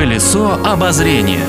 Колесо обозрения.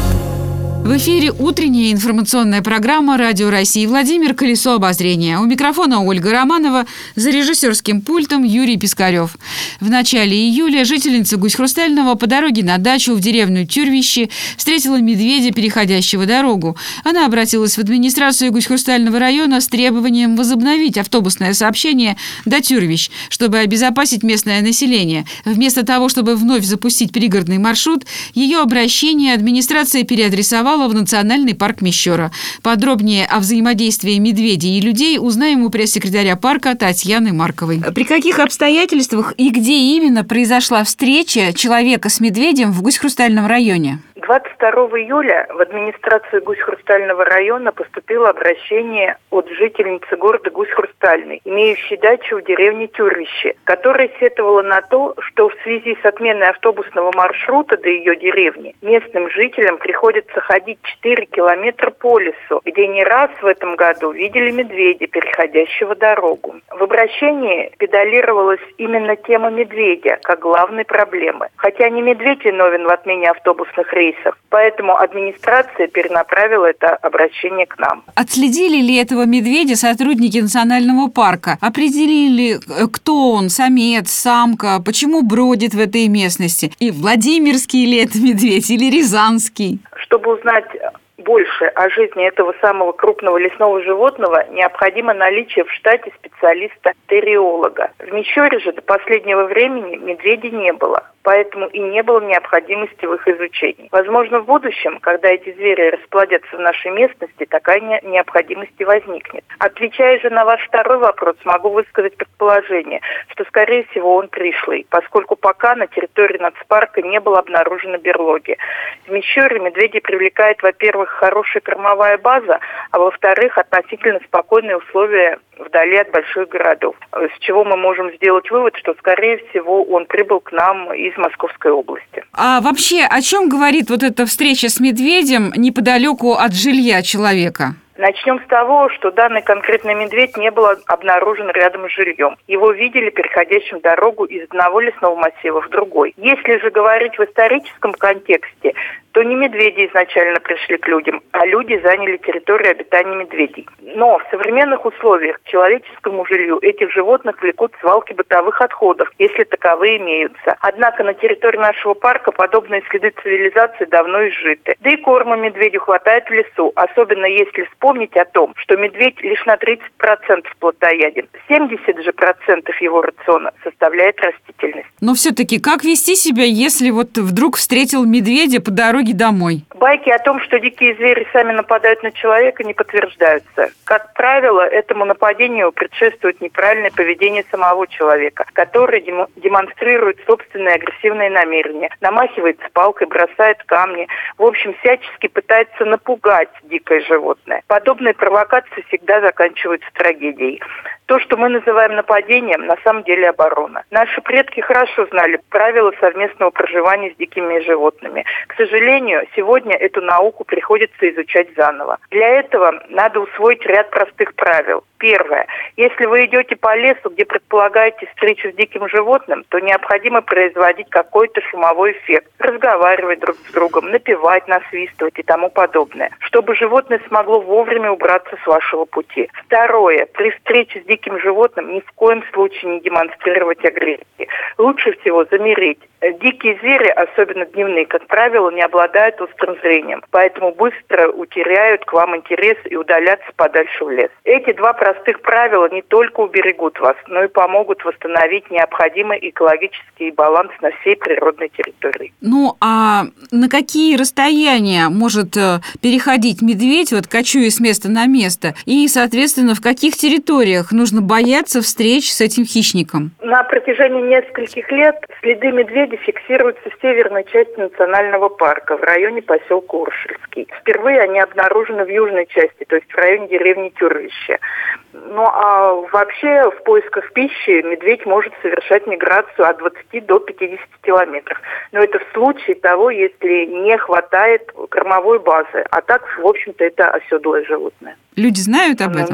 В эфире утренняя информационная программа «Радио России». Владимир, «Колесо обозрения». У микрофона Ольга Романова, за режиссерским пультом Юрий Пискарев. В начале июля жительница Гусь-Хрустального по дороге на дачу в деревню Тюрвище встретила медведя, переходящего дорогу. Она обратилась в администрацию Гусь-Хрустального района с требованием возобновить автобусное сообщение до Тюрвищ, чтобы обезопасить местное население. Вместо того, чтобы вновь запустить пригородный маршрут, ее обращение администрация переадресовала в Национальный парк Мещера. Подробнее о взаимодействии медведей и людей узнаем у пресс-секретаря парка Татьяны Марковой. При каких обстоятельствах и где именно произошла встреча человека с медведем в Гусь-Хрустальном районе? 22 июля в администрацию Гусь-Хрустального района поступило обращение от жительницы города Гусь-Хрустальный, имеющей дачу в деревне Тюрвище, которая сетовала на то, что в связи с отменой автобусного маршрута до ее деревни местным жителям приходится ходить 4 километра по лесу, где не раз в этом году видели медведя, переходящего дорогу. В обращении педалировалась именно тема медведя как главной проблемы. Хотя не медведь виновен в отмене автобусных рейсов, поэтому администрация перенаправила это обращение к нам. Отследили ли этого медведя сотрудники национального парка? Определили, кто он, самец, самка, почему бродит в этой местности? И владимирский ли это медведь или рязанский? Чтобы узнать больше о жизни этого самого крупного лесного животного, необходимо наличие в штате специалиста-териолога. В Мещере же до последнего времени медведей не было, поэтому и не было необходимости в их изучении. Возможно, в будущем, когда эти звери расплодятся в нашей местности, такая необходимость и возникнет. Отвечая же на ваш второй вопрос, могу высказать предположение, что, скорее всего, он пришлый, поскольку пока на территории нацпарка не было обнаружено берлоги. В Мещере медведей привлекает, во-первых, хорошая кормовая база, а во-вторых, относительно спокойные условия вдали от больших городов. С чего мы можем сделать вывод, что, скорее всего, он прибыл к нам из Московской области. А вообще, о чем говорит вот эта встреча с медведем неподалеку от жилья человека? Начнем с того, что данный конкретный медведь не был обнаружен рядом с жильем. Его видели переходящим дорогу из одного лесного массива в другой. Если же говорить в историческом контексте, то не медведи изначально пришли к людям, а люди заняли территорию обитания медведей. Но в современных условиях к человеческому жилью этих животных влекут свалки бытовых отходов, если таковые имеются. Однако на территории нашего парка подобные следы цивилизации давно изжиты. Да и корма медведю хватает в лесу, особенно если вспомнить о том, что медведь лишь на 30% плотояден. 70% же его рациона составляет растительность. Но все-таки как вести себя, если вот вдруг встретил медведя по дороге домой? Байки о том, что дикие звери сами нападают на человека, не подтверждаются. Как правило, этому нападению предшествует неправильное поведение самого человека, который демонстрирует собственные агрессивные намерения, намахивается палкой, бросает камни, в общем, всячески пытается напугать дикое животное. Подобные провокации всегда заканчиваются трагедией. То, что мы называем нападением, на самом деле оборона. Наши предки хорошо знали правила совместного проживания с дикими животными. К сожалению, сегодня эту науку приходится изучать заново. Для этого надо усвоить ряд простых правил. Первое. Если вы идете по лесу, где предполагаете встречу с диким животным, то необходимо производить какой-то шумовой эффект. Разговаривать друг с другом, напевать, насвистывать и тому подобное, чтобы животное смогло вовремя убраться с вашего пути. Второе. При встрече с диким животным ни в коем случае не демонстрировать агрессии. Лучше всего замереть. Дикие звери, особенно дневные, как правило, не обладают острым зрением, поэтому быстро утеряют к вам интерес и удалятся подальше в лес. Эти два простых правила не только уберегут вас, но и помогут восстановить необходимый экологический баланс на всей природной территории. Ну, а на какие расстояния может переходить медведь, вот кочуя с места на место? И, соответственно, в каких территориях нужно бояться встреч с этим хищником? На протяжении нескольких лет следы медведя фиксируются в северной части национального парка, в районе поселка Уршельский. Впервые они обнаружены в южной части, то есть в районе деревни Тюрвище. Ну а вообще в поисках пищи медведь может совершать миграцию от 20 до 50 километров. Но это в случае того, если не хватает кормовой базы. А так, в общем-то, это оседлое животное. Люди знают об этом?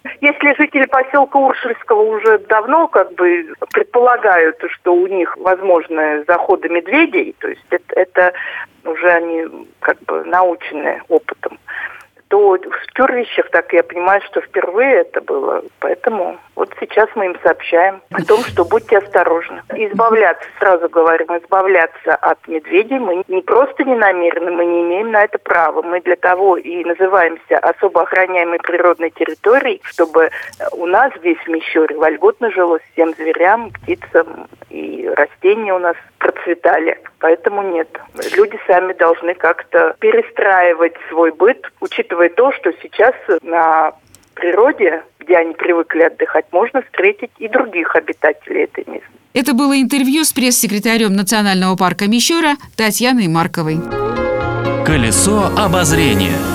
Если жители поселка Уршельского уже давно предполагают, что у них возможны заходы медведей, то есть это уже они научены опытом, то в Тюрвищах, так я понимаю, что впервые это было. Поэтому вот сейчас мы им сообщаем о том, что будьте осторожны. Сразу говорим, избавляться от медведей мы не просто не намерены, мы не имеем на это права. Мы для того и называемся особо охраняемой природной территорией, чтобы у нас здесь в Мещере вольготно жилось всем зверям, птицам, и растения у нас процветали. Поэтому нет. Люди сами должны как-то перестраивать свой быт, учитывая то, что сейчас на природе, где они привыкли отдыхать, можно встретить и других обитателей этой местности. Это было интервью с пресс-секретарем Национального парка Мещера Татьяной Марковой. Колесо обозрения.